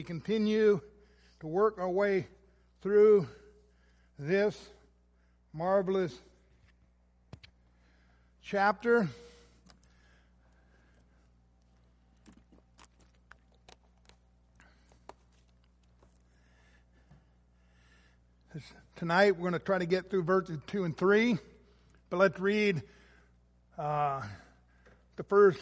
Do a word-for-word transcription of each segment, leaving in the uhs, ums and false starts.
We continue to work our way through this marvelous chapter. Tonight we're going to try to get through verses two and three, but let's read uh, the first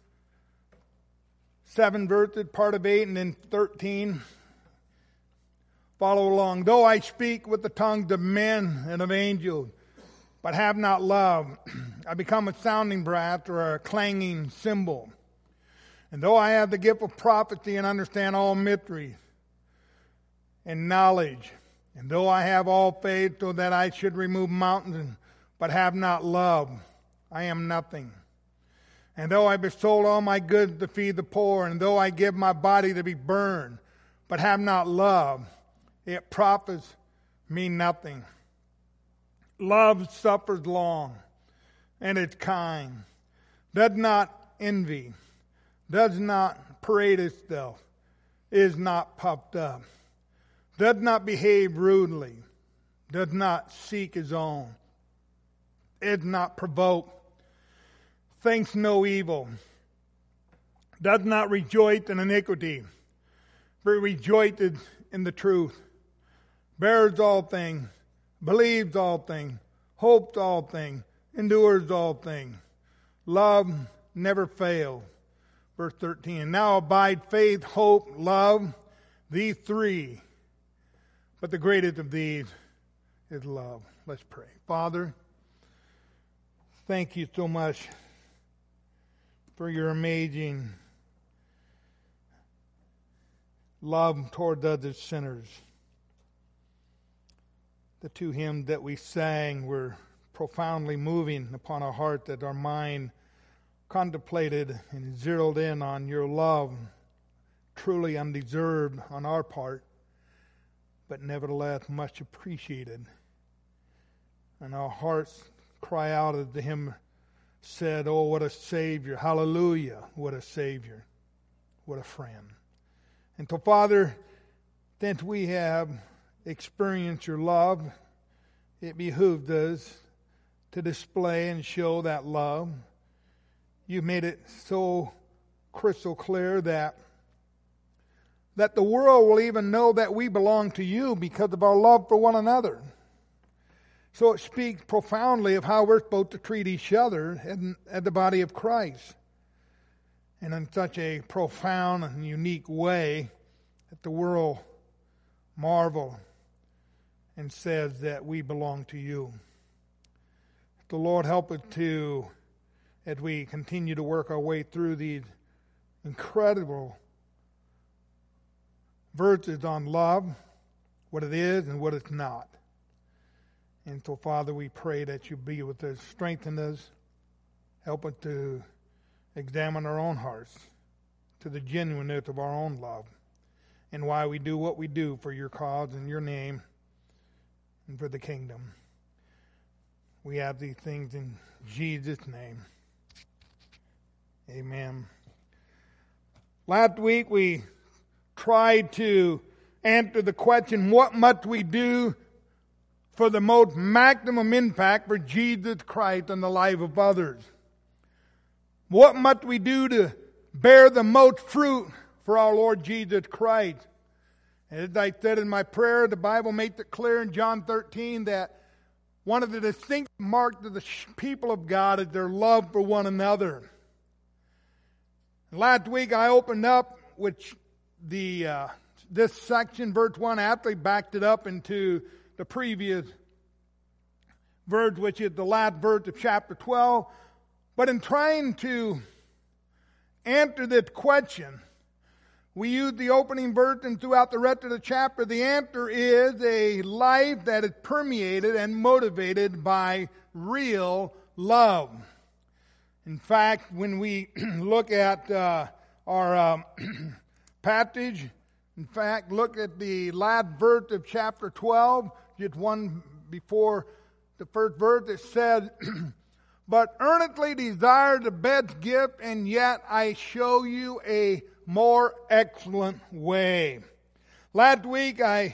seven verses, part of eight, and then thirteen. Follow along. Though I speak with the tongues of men and of angels, but have not love, I become a sounding brass or a clanging cymbal. And though I have the gift of prophecy and understand all mysteries and knowledge, and though I have all faith so that I should remove mountains, but have not love, I am nothing. And though I bestow all my goods to feed the poor, and though I give my body to be burned, but have not love, it profits me nothing. Love suffers long, and is kind, does not envy, does not parade itself, is not puffed up, does not behave rudely, does not seek his own, is not provoked, thinks no evil, does not rejoice in iniquity, but rejoices in the truth, bears all things, believes all things, hopes all things, endures all things. Love never fails. Verse thirteen, now abide faith, hope, love, these three, but the greatest of these is love. Let's pray. Father, thank you so much for your amazing love toward other sinners. The two hymns that we sang were profoundly moving upon our heart, that our mind contemplated and zeroed in on your love, truly undeserved on our part, but nevertheless much appreciated. And our hearts cry out as the hymn said, oh, what a Savior, hallelujah, what a Savior, what a friend. And so, Father, since we have experienced your love, it behooves us to display and show that love. You've made it so crystal clear that that the world will even know that we belong to you because of our love for one another. So it speaks profoundly of how we're supposed to treat each other in, in the body of Christ. And in such a profound and unique way that the world marvel and says that we belong to you. The Lord help us to, as we continue to work our way through these incredible verses on love, what it is and what it's not. And so, Father, we pray that you be with us, strengthen us, help us to examine our own hearts to the genuineness of our own love and why we do what we do for your cause and your name and for the kingdom. We have these things in Jesus' name. Amen. Last week we tried to answer the question, what must we do for the most maximum impact for Jesus Christ in the life of others? What must we do to bear the most fruit for our Lord Jesus Christ? As I said in my prayer, the Bible makes it clear in John thirteen that one of the distinct marks of the people of God is their love for one another. Last week I opened up with the uh, this section, verse one, after I backed it up into the previous verse, which is the last verse of chapter twelve. But in trying to answer this question, we use the opening verse, and throughout the rest of the chapter, the answer is a life that is permeated and motivated by real love. In fact, when we look at uh, our um, passage, in fact, look at the last verse of chapter twelve, just one before the first verse, it says, but earnestly desire the best gift, and yet I show you a more excellent way. Last week I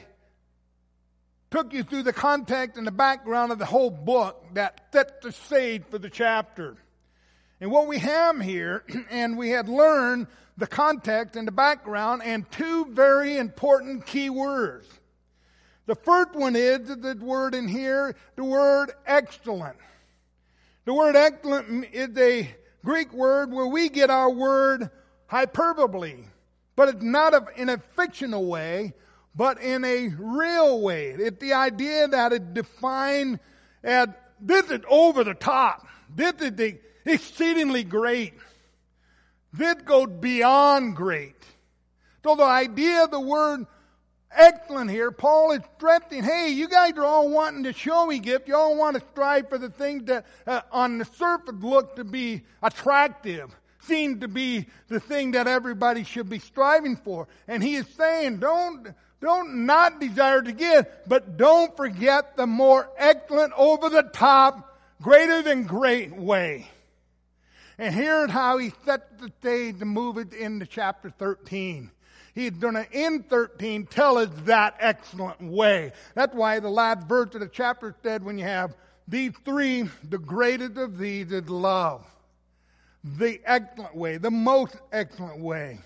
took you through the context and the background of the whole book that set the stage for the chapter. And what we have here, and we had learned the context and the background and two very important key words. The first one is the word in here, the word excellent. The word excellent is a Greek word where we get our word hyperbole. But it's not in a fictional way, but in a real way. It's the idea that it's defined as this is over the top. This is the exceedingly great. This goes beyond great. So the idea of the word excellent here, Paul is stressing, hey, you guys are all wanting to show me gift. You all want to strive for the things that uh, on the surface look to be attractive, seem to be the thing that everybody should be striving for. And he is saying, don't, don't not desire to give, but don't forget the more excellent, over the top, greater than great way. And here's how he sets the stage to move it into chapter thirteen. He's going to, in thirteen, tell us that excellent way. That's why the last verse of the chapter said, when you have these three, the greatest of these is love. The excellent way, the most excellent way.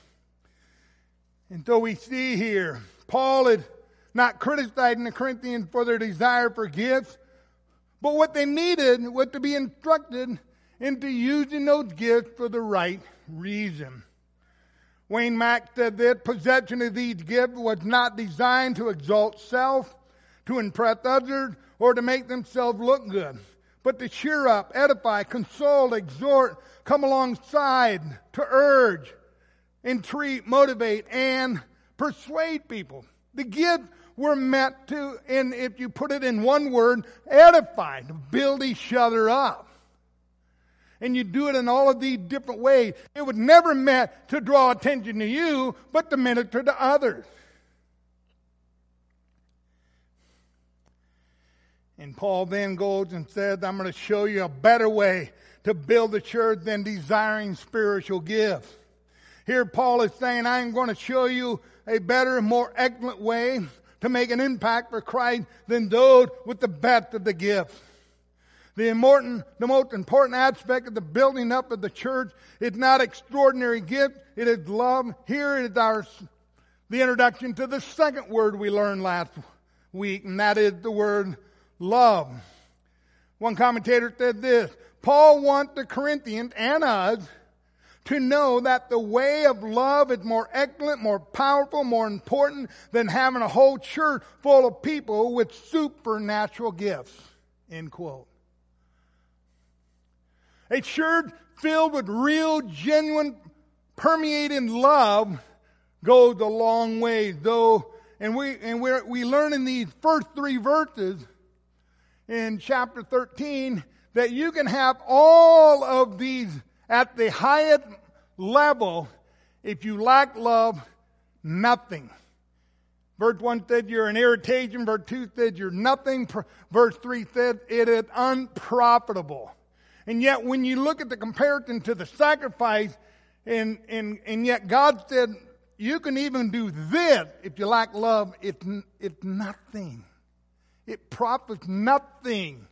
And so we see here, Paul is not criticizing the Corinthians for their desire for gifts, but what they needed was to be instructed into using those gifts for the right reason. Wayne Mack said that possession of these gifts was not designed to exalt self, to impress others, or to make themselves look good, but to cheer up, edify, console, exhort, come alongside, to urge, entreat, motivate, and persuade people. The gifts were meant to, and if you put it in one word, edify, to build each other up. And you do it in all of these different ways. It was never meant to draw attention to you, but to minister to others. And Paul then goes and says, I'm going to show you a better way to build the church than desiring spiritual gifts. Here Paul is saying, I'm going to show you a better and more excellent way to make an impact for Christ than those with the best of the gifts. The important, the most important aspect of the building up of the church is not extraordinary gift, it is love. Here is our, the introduction to the second word we learned last week, and that is the word love. One commentator said this, Paul wants the Corinthians and us to know that the way of love is more excellent, more powerful, more important than having a whole church full of people with supernatural gifts. End quote. A church filled with real, genuine, permeating love goes a long way. Though, and we and we we learn in these first three verses in chapter thirteen that you can have all of these at the highest level. If you lack love, nothing. Verse one said you're an irritation. Verse two said you're nothing. Verse three said it is unprofitable. And yet when you look at the comparison to the sacrifice, and, and, and yet God said, you can even do this if you lack love, it's, it's nothing. It profits nothing.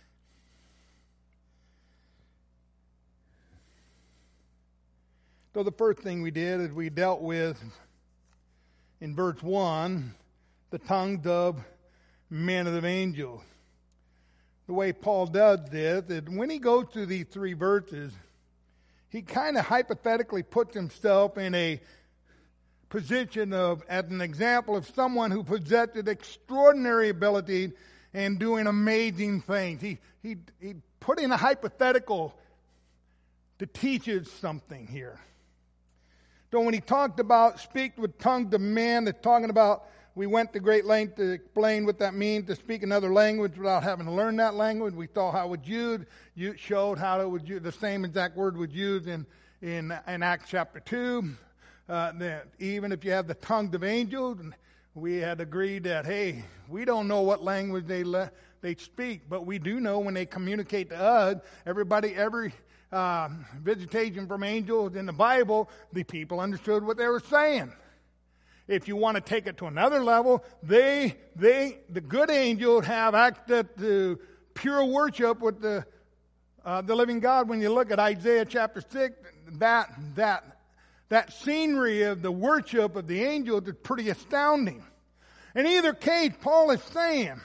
So the first thing we did is we dealt with, in verse one, the tongues of men of angels. The way Paul does this is when he goes through these three verses, he kind of hypothetically puts himself in a position of, as an example of someone who possessed extraordinary ability and doing amazing things. He, he, he put in a hypothetical to teach us something here. So when he talked about speak with tongues of men, it's talking about, we went to great length to explain what that means, to speak another language without having to learn that language. We saw how it was used. You showed how it was used. The same exact word was used in, in, in Acts chapter two. Uh, that even if you have the tongues of angels, we had agreed that, hey, we don't know what language they le- they speak, but we do know when they communicate to us, everybody, every uh, visitation from angels in the Bible, the people understood what they were saying. if you want to take it to another level, they, they, the good angels have access to pure worship with the, uh, the living God. When you look at Isaiah chapter six, that, that, that scenery of the worship of the angels is pretty astounding. In either case, Paul is saying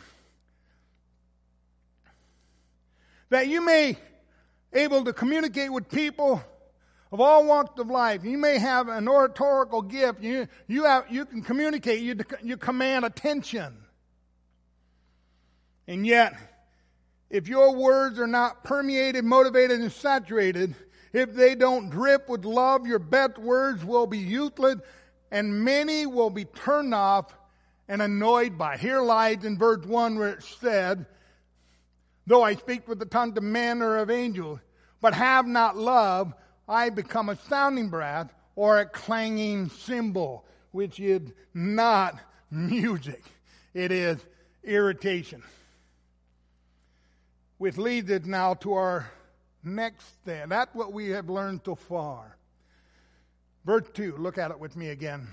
that you may able to communicate with people of all walks of life. You may have an oratorical gift. You, you, have, you can communicate. You, you command attention. And yet, if your words are not permeated, motivated, and saturated, if they don't drip with love, your best words will be useless, and many will be turned off and annoyed by. Here lies in verse one where it said, though I speak with the tongue of men or of angels, but have not love, I become a sounding brass or a clanging cymbal, which is not music. It is irritation. Which leads us now to our next thing. That's what we have learned so far. Verse two, look at it with me again.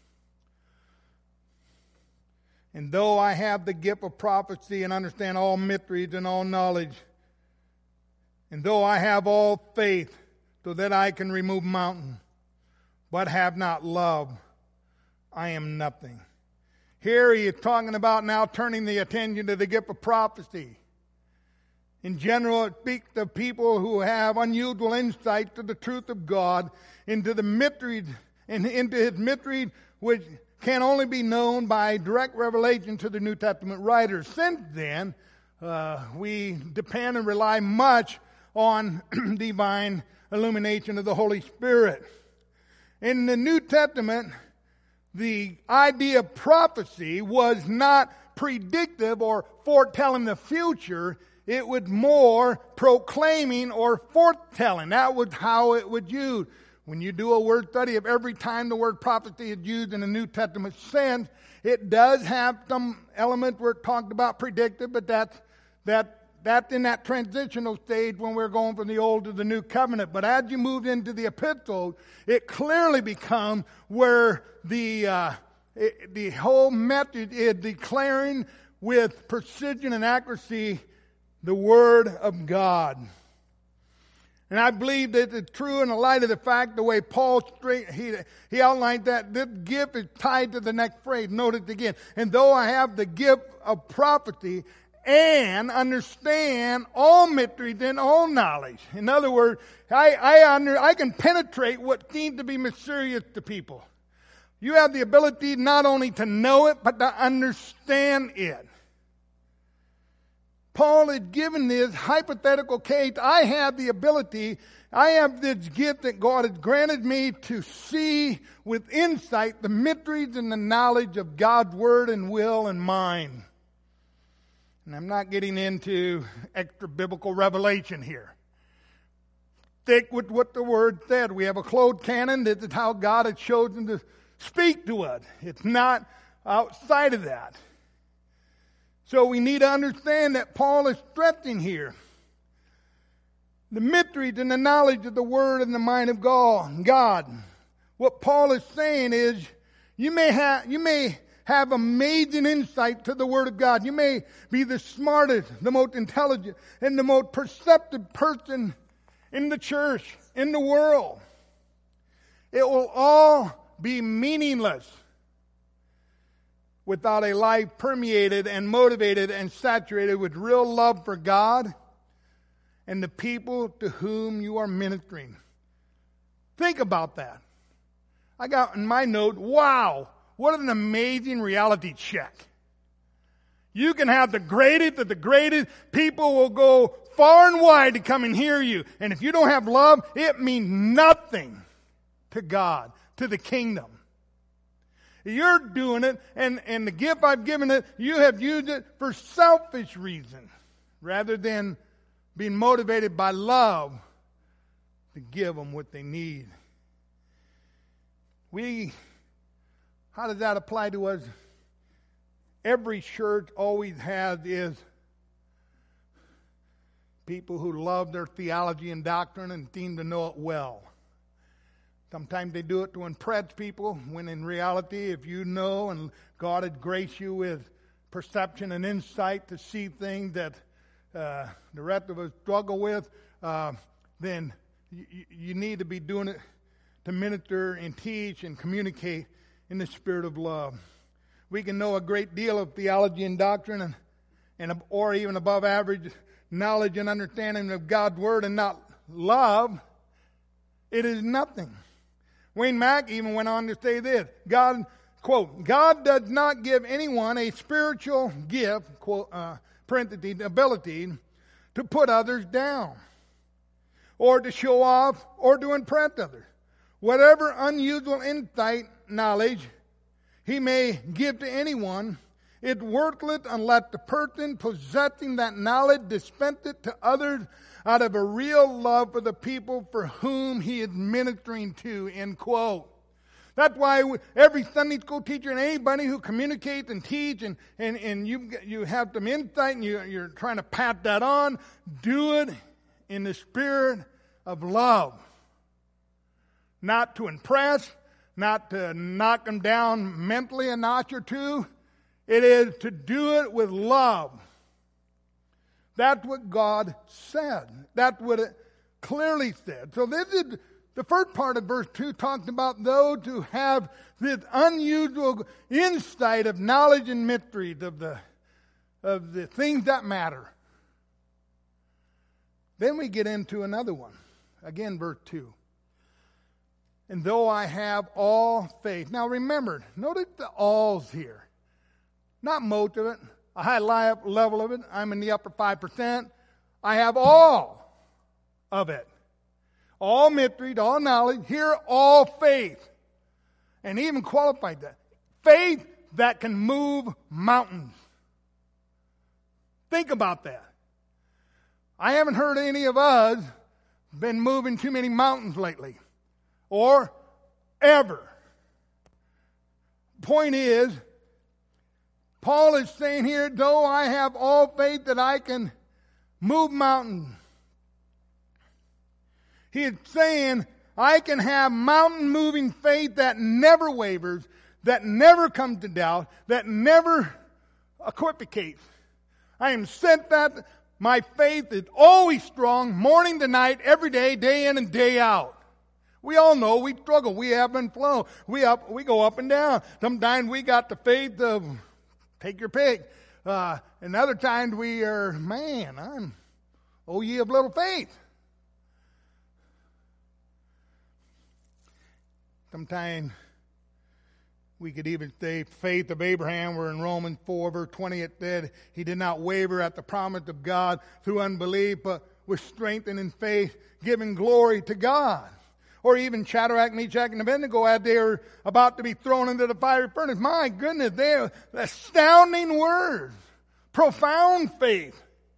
And though I have the gift of prophecy and understand all mysteries and all knowledge, and though I have all faith so that I can remove mountains, but have not love, I am nothing. Here he is talking about now turning the attention to the gift of prophecy. In general, it speaks to people who have unusual insight to the truth of God, into the mysteries, and into his mysteries which can only be known by direct revelation to the New Testament writers. Since then, uh, we depend and rely much on divine illumination of the Holy Spirit. In the New Testament, the idea of prophecy was not predictive or foretelling the future. It was more proclaiming or foretelling. That was how it was used. When you do a word study of every time the word prophecy is used in the New Testament sense, it does have some elements where it talked about predictive, but that's, that, that's in that transitional stage when we're going from the Old to the New Covenant. But as you move into the epistles, it clearly becomes where the, uh, it, the whole message is declaring with precision and accuracy the Word of God. And I believe that it's true in the light of the fact, the way Paul straight, he, he outlined that this gift is tied to the next phrase. Notice again. And though I have the gift of prophecy and understand all mysteries and all knowledge. In other words, I, I, under, I can penetrate what seems to be mysterious to people. You have the ability not only to know it, but to understand it. Paul is given this hypothetical case. I have the ability, I have this gift that God has granted me to see with insight the mysteries and the knowledge of God's Word and will and mind. And I'm not getting into extra biblical revelation here. Stick with what the Word said. We have a closed canon. This is how God has chosen to speak to us. It's not outside of that. So we need to understand that Paul is stressing here the mysteries and the knowledge of the Word and the mind of God. What Paul is saying is, you may have you may have amazing insight to the Word of God. You may be the smartest, the most intelligent, and the most perceptive person in the church, in the world. It will all be meaningless without a life permeated and motivated and saturated with real love for God and the people to whom you are ministering. Think about that. I got in my note, wow, what an amazing reality check. You can have the greatest of the greatest. People will go far and wide to come and hear you. And if you don't have love, it means nothing to God, to the kingdom. You're doing it, and, and the gift I've given it, you have used it for selfish reasons, rather than being motivated by love to give them what they need. We, how does that apply to us? Every church always has is people who love their theology and doctrine and seem to know it well. Sometimes they do it to impress people, when in reality, if you know and God had graced you with perception and insight to see things that uh, the rest of us struggle with, uh, then you, you need to be doing it to minister and teach and communicate in the spirit of love. We can know a great deal of theology and doctrine, and, and or even above average knowledge and understanding of God's Word, and not love. It is nothing. Wayne Mack even went on to say this, God, quote, God does not give anyone a spiritual gift, quote, uh, parentheses, ability to put others down, or to show off, or to impress others. Whatever unusual insight, knowledge He may give to anyone, it's worthless unless the person possessing that knowledge dispense it to others out of a real love for the people for whom he is ministering to, end quote. That's why every Sunday school teacher and anybody who communicates and teach and, and, and you you have some insight and you, you're trying to pass that on, do it in the spirit of love. Not to impress, not to knock them down mentally a notch or two. It is to do it with love. That's what God said. That's what it clearly said. So this is the first part of verse two, talks about those who have this unusual insight of knowledge and mysteries of the of the things that matter. Then we get into another one. Again, verse two. And though I have all faith. Now remember, notice the alls here. Not most of it. A high level of it. I'm in the upper five percent. I have all of it. All mystery, all knowledge. Here, all faith. And he even qualified that. Faith that can move mountains. Think about that. I haven't heard any of us been moving too many mountains lately. Or ever. Point is, Paul is saying here, though I have all faith that I can move mountains. He is saying, I can have mountain-moving faith that never wavers, that never comes to doubt, that never equivocates. I am set that my faith is always strong, morning to night, every day, day in and day out. We all know we struggle. We ebb and flow. We up, we go up and down. Sometimes we got the faith of take your pick. Uh, and other times we are, man, I'm, oh ye of little faith. Sometimes we could even say faith of Abraham, where in Romans four, verse twenty, it said he did not waver at the promise of God through unbelief, but was strengthened in faith, giving glory to God. Or even Shadrach, Meshach, and Abednego, as they were about to be thrown into the fiery furnace. My goodness, they are astounding words. Profound faith.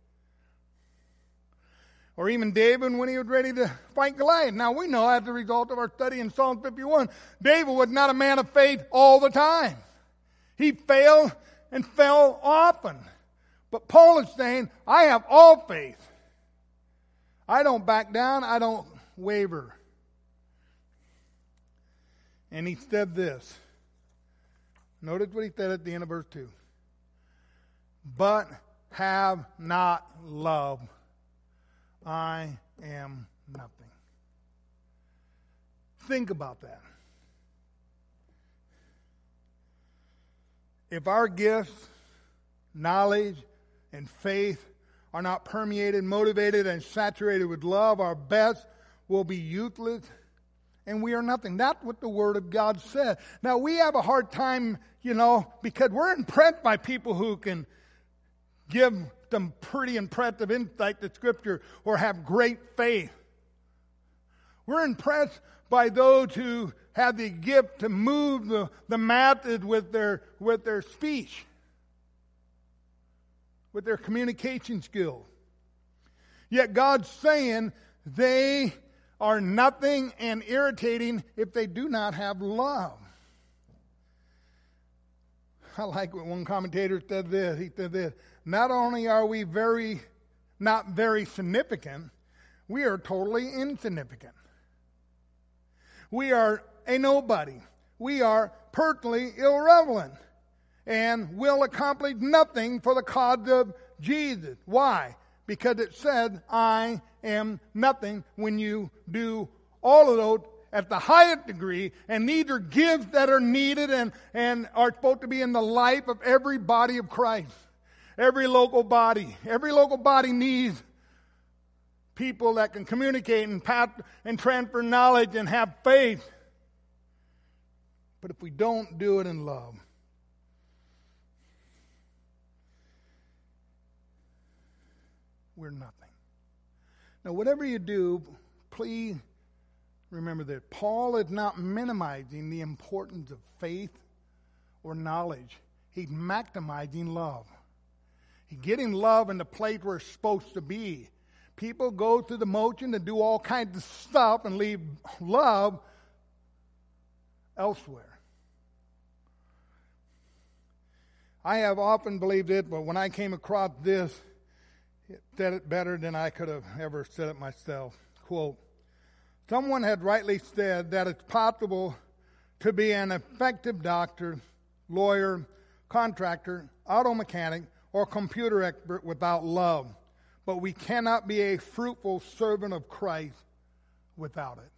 Or even David when he was ready to fight Goliath. Now we know as a result of our study in Psalm fifty-one, David was not a man of faith all the time. He failed and fell often. But Paul is saying, I have all faith. I don't back down. I don't waver. And he said this. Notice what he said at the end of verse two. But have not love, I am nothing. Think about that. If our gifts, knowledge, and faith are not permeated, motivated, and saturated with love, our best will be useless. And we are nothing. That's what the Word of God said. Now, we have a hard time, you know, because we're impressed by people who can give some pretty impressive insight to Scripture or have great faith. We're impressed by those who have the gift to move the, the masses with their, with their speech, with their communication skills. Yet God's saying they are nothing and irritating if they do not have love. I like what one commentator said this. He said this. Not only are we very, not very significant, we are totally insignificant. we are a nobody. We are personally irrelevant and will accomplish nothing for the cause of Jesus. Why? Because it said, I am nothing when you do all of those at the highest degree, and these are gifts that are needed and, and are supposed to be in the life of every body of Christ. Every local body. Every local body needs people that can communicate and pass and transfer knowledge and have faith. But if we don't do it in love, we're nothing. Now, whatever you do, please remember that Paul is not minimizing the importance of faith or knowledge. He's maximizing love. He's getting love in the place where it's supposed to be. People go through the motion and do all kinds of stuff and leave love elsewhere. I have often believed it, but when I came across this, it said it better than I could have ever said it myself. Quote, someone had rightly said that it's possible to be an effective doctor, lawyer, contractor, auto mechanic, or computer expert without love. But we cannot be a fruitful servant of Christ without it.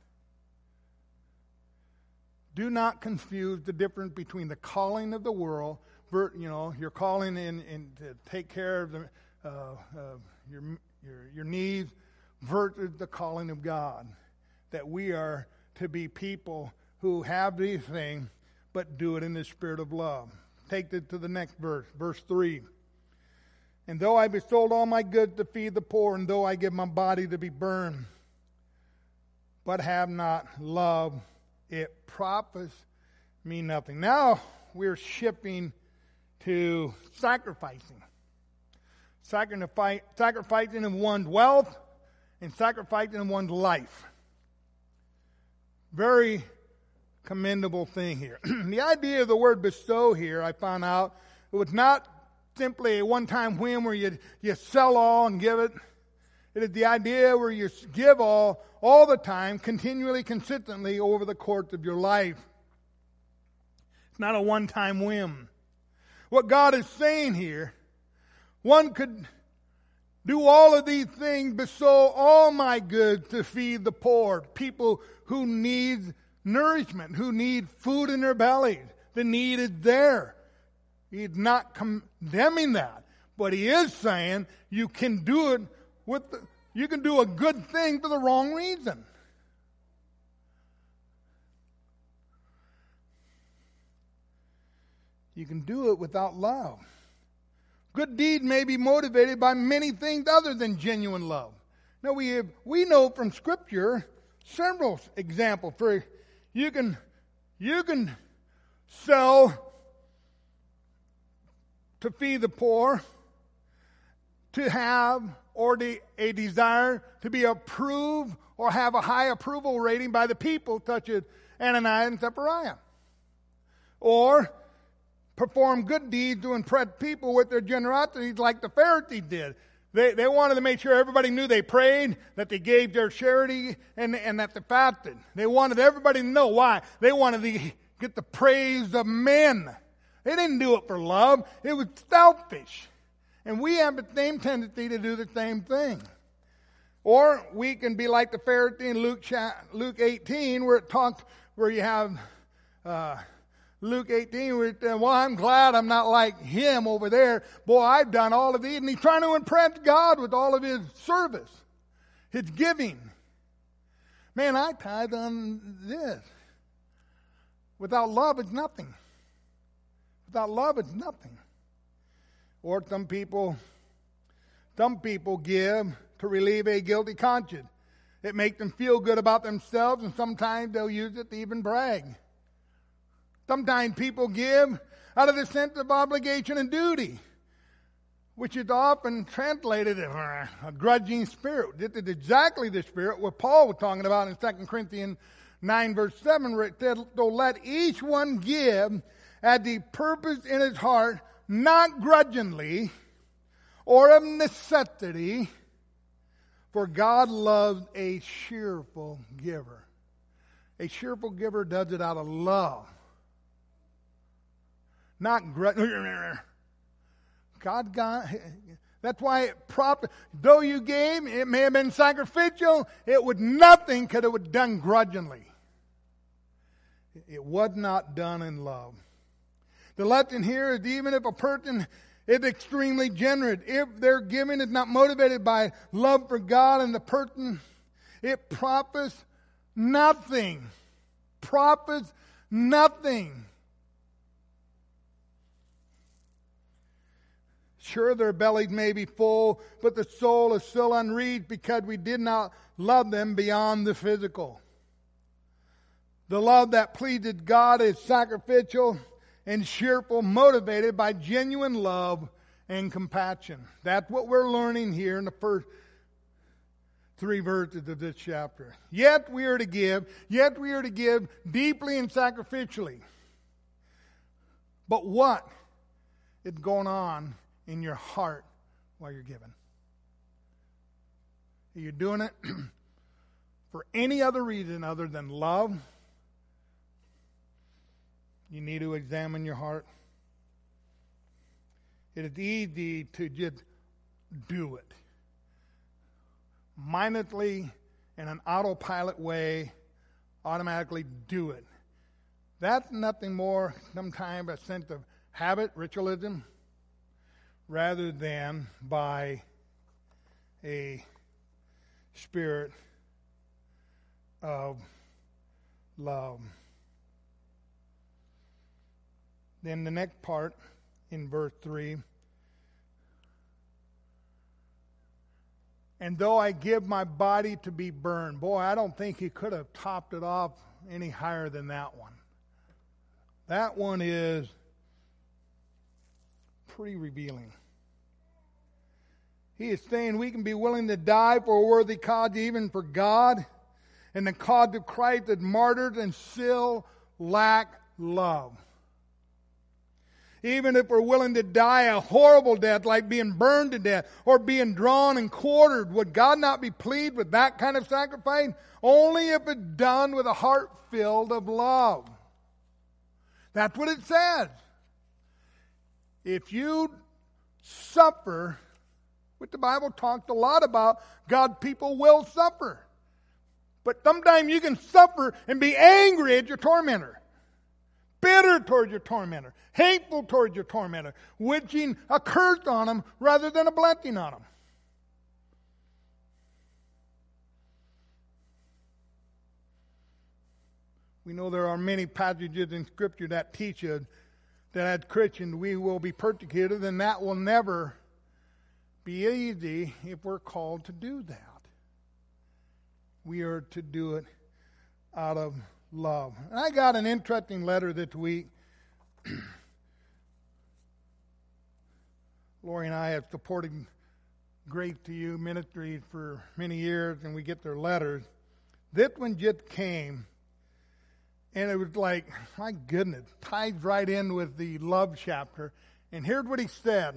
Do not confuse the difference between the calling of the world, you know, your calling in, in to take care of the, uh, uh, your, your, your needs versus the calling of God. That we are to be people who have these things, but do it in the spirit of love. Take it to the next verse, verse three. And though I bestowed all my goods to feed the poor, and though I give my body to be burned, but have not love, it profits me nothing. Now we're shifting to sacrificing. Sacrifice, sacrificing in one's wealth and sacrificing in one's life. Very commendable thing here. The idea of the word bestow here, I found out, it was not simply a one-time whim where you, you sell all and give it. It is the idea where you give all, all the time, continually, consistently over the course of your life. It's not a one-time whim. What God is saying here, one could do all of these things, bestow all my goods to feed the poor, people who need nourishment, who need food in their bellies. The need is there. He's not condemning that, but he is saying you can do it with the, you can do a good thing for the wrong reason. You can do it without love. Good deed may be motivated by many things other than genuine love. Now we have, we know from Scripture several examples. For you can you can sell to feed the poor, to have or the, a desire to be approved or have a high approval rating by the people, such as Ananias and Sapphira, or perform good deeds to impress people with their generosity like the Pharisees did. They, they wanted to make sure everybody knew they prayed, that they gave their charity, and, and that they fasted. They wanted everybody to know why. They wanted to get the praise of men. They didn't do it for love. It was selfish. And we have the same tendency to do the same thing. Or we can be like the Pharisee in Luke, Luke eighteen, where it talks, where you have... Uh, Luke eighteen, where it says, well, I'm glad I'm not like him over there. Boy, I've done all of these. And he's trying to impress God with all of his service, his giving. Man, I tithe on this. Without love, it's nothing. Without love, it's nothing. Or some people, some people give to relieve a guilty conscience. It makes them feel good about themselves, and sometimes they'll use it to even brag. Sometimes people give out of the sense of obligation and duty, which is often translated as a grudging spirit. This is exactly the spirit what Paul was talking about in Second Corinthians nine, verse seven, where it said, so let each one give at the purpose in his heart, not grudgingly or of necessity, for God loves a cheerful giver. A cheerful giver does it out of love. Not grudge. God, God, that's why it prop, though you gave, it may have been sacrificial, it would nothing could have been done grudgingly. It was not done in love. The lesson here is even if a person is extremely generous, if their giving is not motivated by love for God and the person, it profits nothing. Profits nothing. Sure, their bellies may be full, but the soul is still unreached because we did not love them beyond the physical. The love that pleases God is sacrificial and cheerful, motivated by genuine love and compassion. That's what we're learning here in the first three verses of this chapter. Yet we are to give, yet we are to give deeply and sacrificially. But what is going on in your heart while you're giving? Are you doing it for any other reason other than love? You need to examine your heart. It is easy to just do it. Mindlessly, in an autopilot way, automatically do it. That's nothing more, sometimes a sense of habit, ritualism, rather than by a spirit of love. Then the next part in verse three. And though I give my body to be burned. Boy, I don't think he could have topped it off any higher than that one. That one is pretty revealing. He is saying we can be willing to die for a worthy cause, even for God. And the cause of Christ is martyred and still lack love. Even if we're willing to die a horrible death, like being burned to death or being drawn and quartered, would God not be pleased with that kind of sacrifice? Only if it's done with a heart filled of love. That's what it says. If you suffer, which the Bible talks a lot about, God's people will suffer. But sometimes you can suffer and be angry at your tormentor. Bitter towards your tormentor. Hateful towards your tormentor. Wishing a curse on them rather than a blessing on them. We know there are many passages in Scripture that teach us that as Christians we will be persecuted, and that will never be easy if we're called to do that. We are to do it out of love. And I got an interesting letter this week. Lori and I have supported Grace to You Ministries for many years, and we get their letters. This one just came, and it was like, my goodness, ties right in with the love chapter. And here's what he said.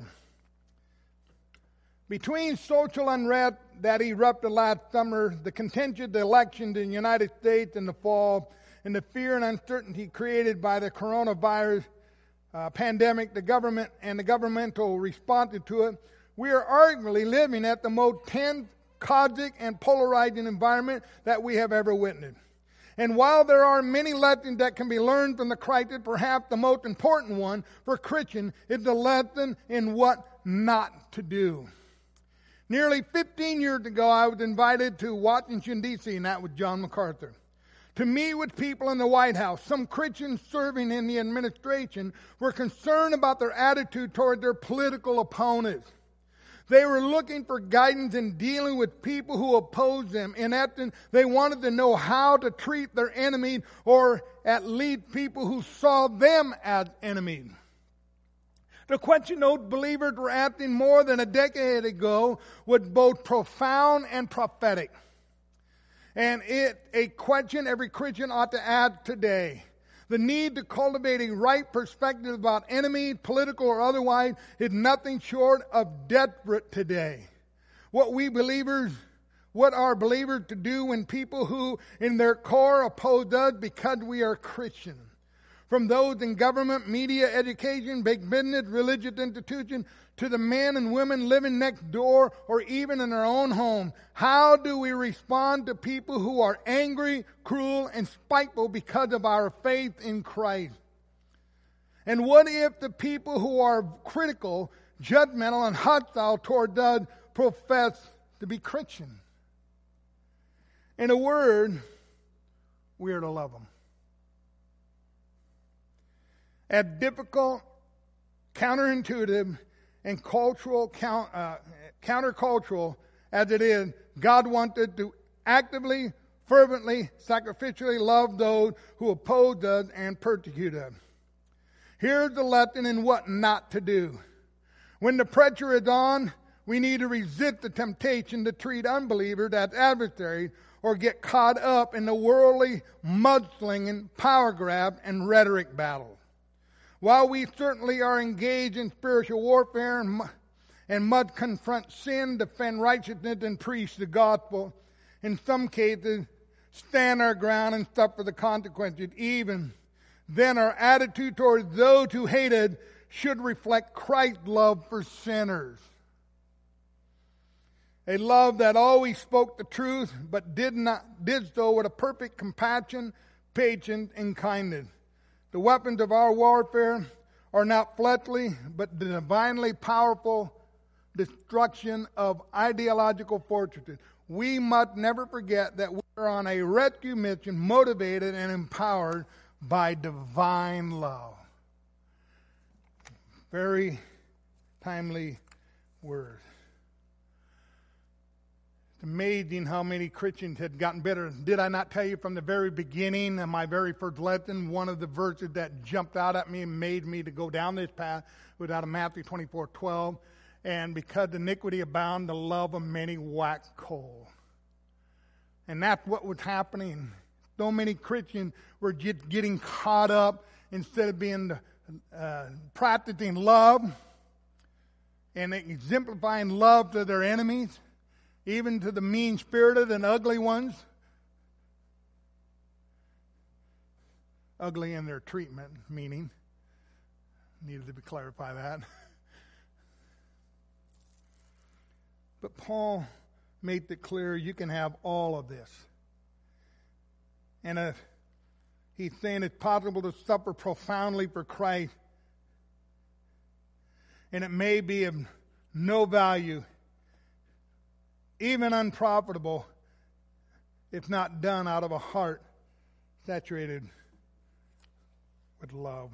Between social unrest that erupted last summer, the contentious elections in the United States in the fall, and the fear and uncertainty created by the coronavirus uh, pandemic, the government and the governmental response to it, we are arguably living at the most tense, caustic, and polarizing environment that we have ever witnessed. And while there are many lessons that can be learned from the crisis, perhaps the most important one for Christians is the lesson in what not to do. Nearly fifteen years ago, I was invited to Washington, D C, and that was John MacArthur, to meet with people in the White House. Some Christians serving in the administration were concerned about their attitude toward their political opponents. They were looking for guidance in dealing with people who opposed them. In essence, they wanted to know how to treat their enemies, or at least people who saw them as enemies. The question those believers were asking more than a decade ago was both profound and prophetic. And it a question every Christian ought to ask today. The need to cultivate a right perspective about enemies, political or otherwise, is nothing short of desperate today. What we believers, what are believers to do when people who in their core oppose us because we are Christian? From those in government, media, education, big business, religious institutions, to the men and women living next door or even in our own home. How do we respond to people who are angry, cruel, and spiteful because of our faith in Christ? And what if the people who are critical, judgmental, and hostile toward us profess to be Christian? In a word, we are to love them. As difficult, counterintuitive, and cultural uh, countercultural as it is, God wanted to actively, fervently, sacrificially love those who oppose us and persecute us. Here's the lesson in what not to do. When the pressure is on, we need to resist the temptation to treat unbelievers as adversaries or get caught up in the worldly mudslinging, power grab, and rhetoric battle. While we certainly are engaged in spiritual warfare and, and must confront sin, defend righteousness, and preach the gospel, in some cases, stand our ground and suffer the consequences, even then our attitude towards those who hated should reflect Christ's love for sinners. A love that always spoke the truth, but did not did so with a perfect compassion, patience, and kindness. The weapons of our warfare are not fleshly, but the divinely powerful destruction of ideological fortresses. We must never forget that we are on a rescue mission, motivated and empowered by divine love. Very timely word. It's amazing how many Christians had gotten better. Did I not tell you from the very beginning of my very first lesson, one of the verses that jumped out at me and made me to go down this path was out of Matthew twenty-four twelve. And because iniquity abound, the love of many waxed cold. And that's what was happening. So many Christians were just getting caught up instead of being uh, practicing love and exemplifying love to their enemies, even to the mean-spirited and ugly ones. Ugly in their treatment, meaning. Needed to clarify that. But Paul made it clear you can have all of this. And if he's saying it's possible to suffer profoundly for Christ, and it may be of no value, even unprofitable, if not done out of a heart saturated with love.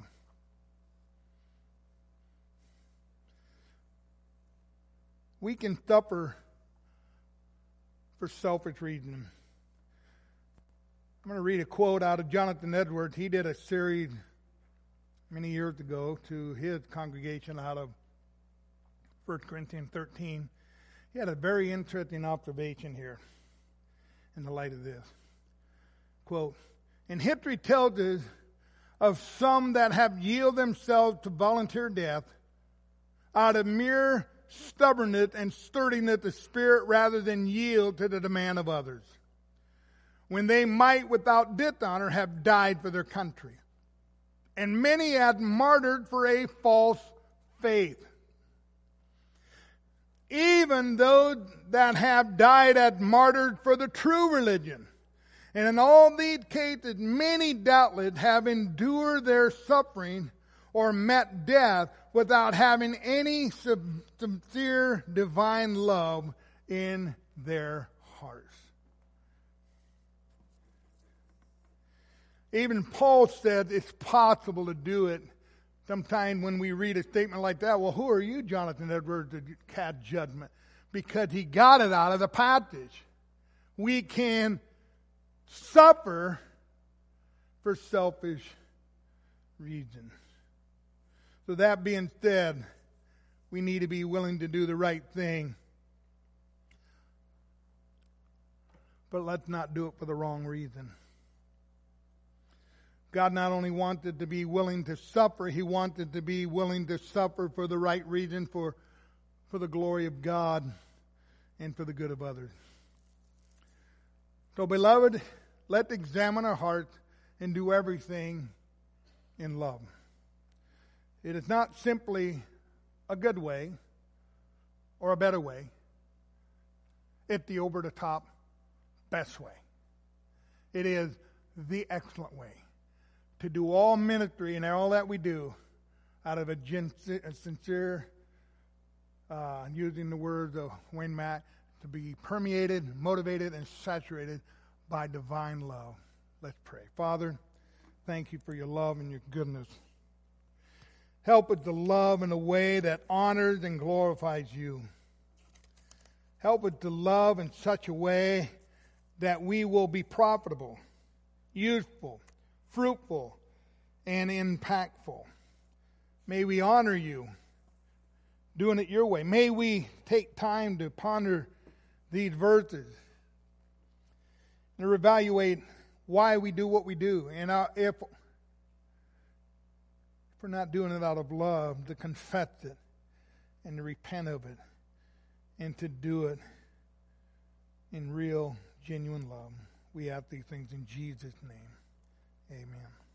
We can suffer for selfish reasons. I'm going to read a quote out of Jonathan Edwards. He did a series many years ago to his congregation out of First Corinthians thirteen. He had a very interesting observation here in the light of this. Quote, "And history tells us of some that have yielded themselves to volunteer death out of mere stubbornness and sturdiness of spirit rather than yield to the demand of others, when they might without dishonor have died for their country. And many had martyred for a false faith. Even those that have died as martyred for the true religion. And in all these cases, many doubtless have endured their suffering or met death without having any sincere divine love in their hearts." Even Paul said it's possible to do it. Sometimes when we read a statement like that, well, who are you, Jonathan Edwards, to cast judgment? Because he got it out of the passage. We can suffer for selfish reasons. So that being said, we need to be willing to do the right thing. But let's not do it for the wrong reason. God not only wanted to be willing to suffer, He wanted to be willing to suffer for the right reason, for, for the glory of God and for the good of others. So, beloved, let's examine our hearts and do everything in love. It is not simply a good way or a better way. It's the over-the-top best way. It is the excellent way to do all ministry and all that we do out of a, gen- a sincere, uh, using the words of Wayne Mack, to be permeated, motivated, and saturated by divine love. Let's pray. Father, thank you for your love and your goodness. Help us to love in a way that honors and glorifies you. Help us to love in such a way that we will be profitable, useful, fruitful, and impactful. May we honor you doing it your way. May we take time to ponder these verses and evaluate why we do what we do. And if, if we're not doing it out of love, to confess it and to repent of it and to do it in real, genuine love. We ask these things in Jesus' name. Amen.